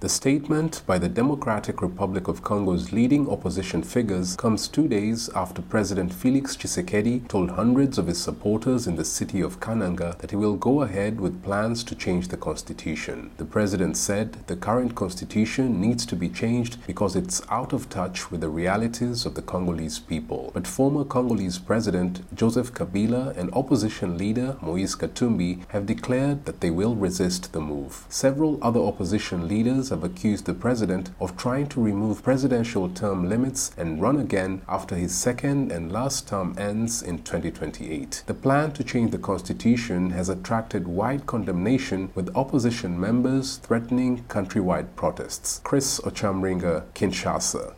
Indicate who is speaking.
Speaker 1: The statement by the Democratic Republic of Congo's leading opposition figures comes 2 days after President Felix Tshisekedi told hundreds of his supporters in the city of Kananga that he will go ahead with plans to change the constitution. The president said the current constitution needs to be changed because it's out of touch with the realities of the Congolese people. But former Congolese President Joseph Kabila and opposition leader Moise Katumbi have declared that they will resist the move. Several other opposition leaders have accused the president of trying to remove presidential term limits and run again after his second and last term ends in 2028. The plan to change the constitution has attracted wide condemnation, with opposition members threatening countrywide protests. Chris Ochamringa, Kinshasa.